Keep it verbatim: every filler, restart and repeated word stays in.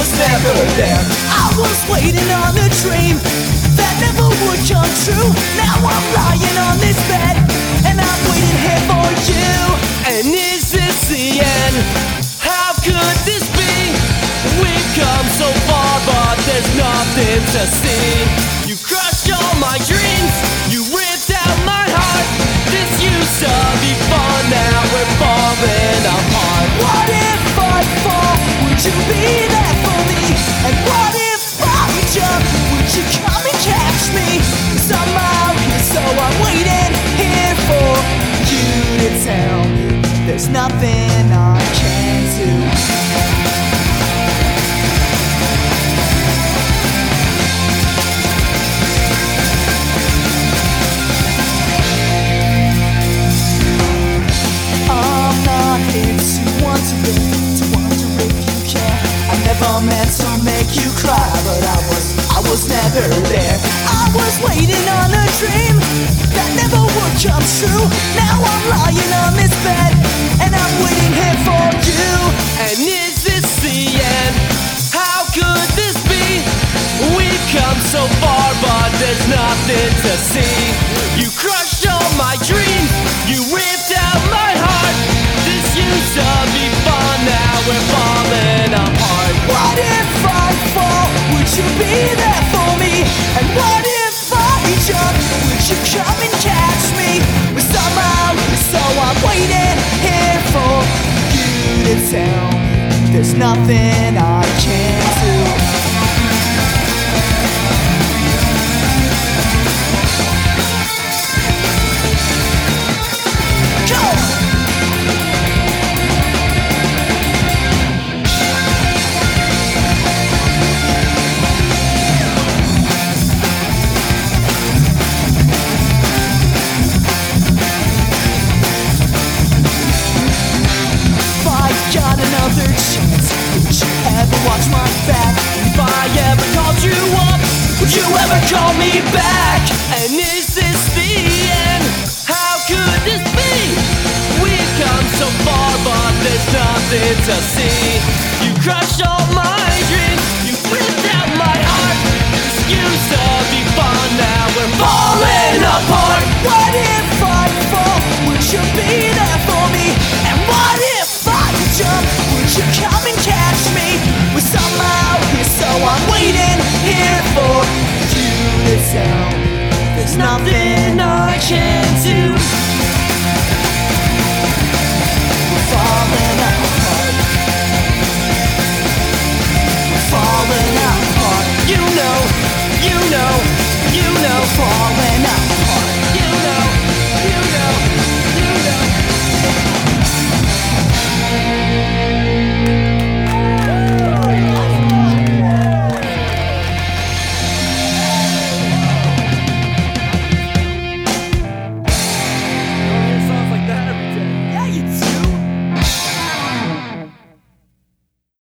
was never there. I was waiting on a dream that never would come true. Now I'm lying on this bed and I'm waiting here for you. And is this the end? How could this be? We've come so far, but there's nothing to see. You crushed all my dreams, you ripped out my heart. This used to be fun, now we're falling apart. What if I fall? Would you be there for me? And what if I jump? Would you come and catch me? Somehow, so I'm waiting here for you to tell me there's nothing I can do. I meant to make you cry, but I was, I was never there. I was waiting on a dream that never would come true. Now I'm lying on this bed and I'm waiting here for you. And is this the end? How could this be? We've come so far, but there's nothing to see. You crushed all my dreams, you ripped out my heart. This used to be fun, now we're falling apart. What if I fall? Would you be there for me? And what if I jump? Would you come and catch me? Somehow, so I'm waiting here for you to tell me there's nothing I can do. Another chance. Would you ever watch my back? If I ever called you up, would you ever call me back? And is this the end? How could this be? We've come so far, but there's nothing to see. You crushed all my